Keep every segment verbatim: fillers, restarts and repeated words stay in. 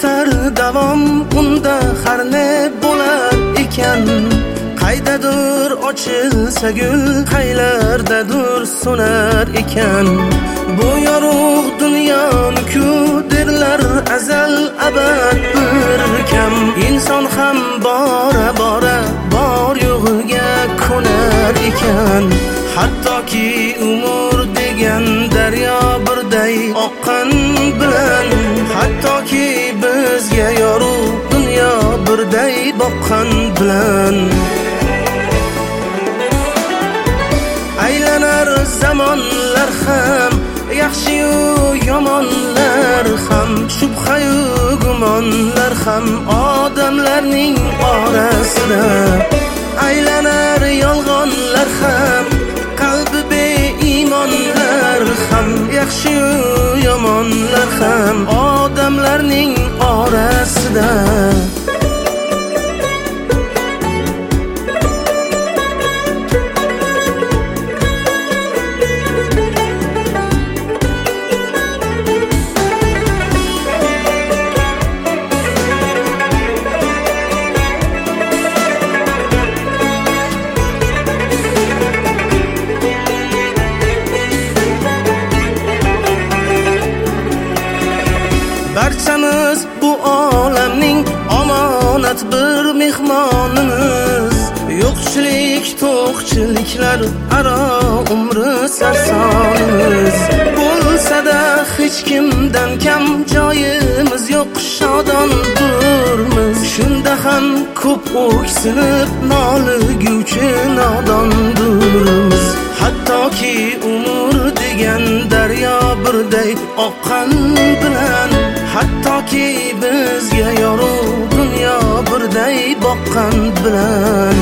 o'tar davom, unda har ne bo'lar ekan. Qaydadir ochilsa gul, qaylardadir so'nar ekan. Bu yorug' dunyoni-ku derlar azal abad bir kam. Inson ham bora bora bor yo'g'iga ko'nar ekan. Hattoki umr degan daryo birday oqqan bilan, hattoki bizga yorug' dunyo birday boqqan bilan. Aylanar zamonlar ham, yaxshi-yu yomonlar ham, shubha-yu gumonlar ham odamlarning orasida. Aylanar yolg'onlar ham, qalbi beimonlar ham, yaxshi-yu yomonlar ham odamlarning orasida. Barchamiz bu olamning omonat bir mehmonimiz. Yo'qchilik, to'qchiliklar aro umri sarsonimiz. Bo'lsa-da hech kimdan kam joyimiz yo'q, shodondurmiz. Shunda ham ko'p o'ksinib noliguvchi nodondurmiz. Hattoki umr degan daryo birday oqqan bilan, hattoki bizga yorug' dunyo birday boqqan bilan.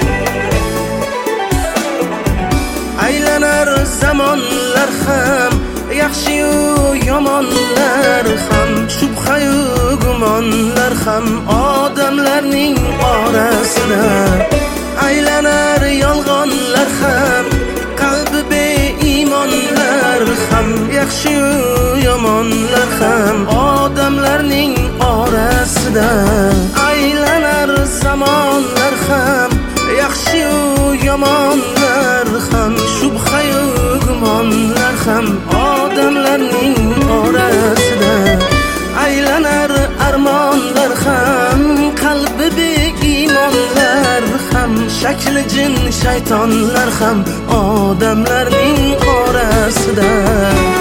Aylanar zamonlar ham, yaxshi-yu yomonlar ham, shubha-yu gumonlar ham odamlarning orasida. Aylanar yolg'onlar ham, qalbi beimonlar ham, yaxshi-yu yomonlar ham odamlarning orasida. Aylanar zamonlar ham, yaxshi-yu yomonlar ham, shubha-yu gumonlar ham odamlarning orasida. Aylanar armonlar ham, qalbi beimonlar ham, shakli jin shaytonlar ham odamlarning orasida.